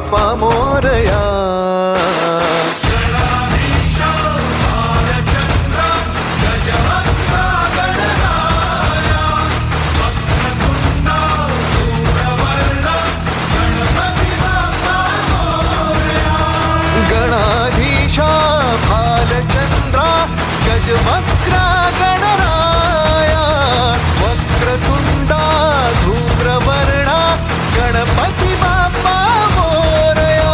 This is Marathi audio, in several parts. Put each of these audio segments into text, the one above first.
बाप्पा मोरया. गणाधीशा भालचंद्रा गजवक्रा गणराया वक्रतुंडा धूम्रवर्णा गणपती बाप्पा मोरया.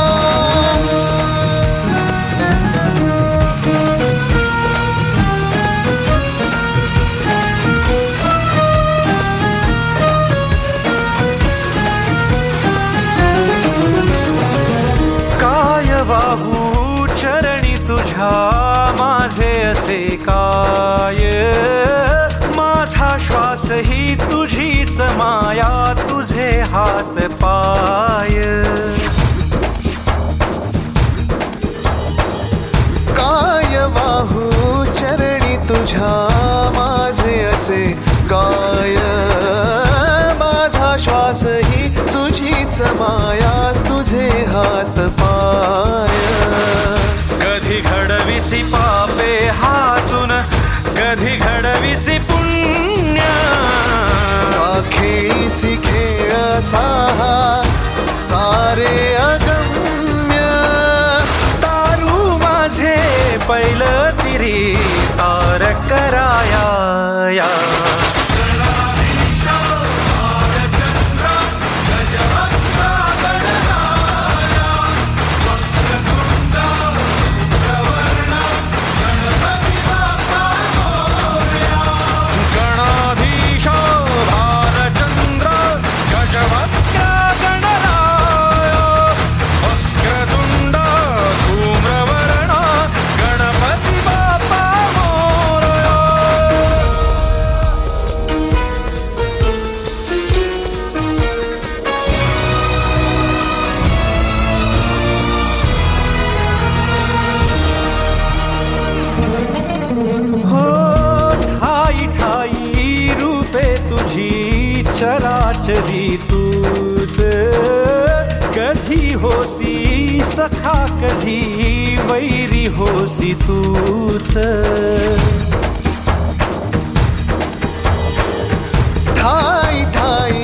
काय वाहू चरणी तुझ्या माझे असे काय. माझा श्वास ही तुझीच माया तुझे हात पाय. काय वाहू चरणी तुझ्या माझे असे काय. माझा श्वास ही तुझीच माया तुझे हात पाय. कधी घडविसी पापे हातून कधी घडविसी पुण्य. खेळीसी खेळ साहा सारे अगम्य. तारू माझे पहिलं तिरी तार कराया. चराचरी तूच कधी होसी सखा कधी वैरी होसी तूच. ठाई ठाई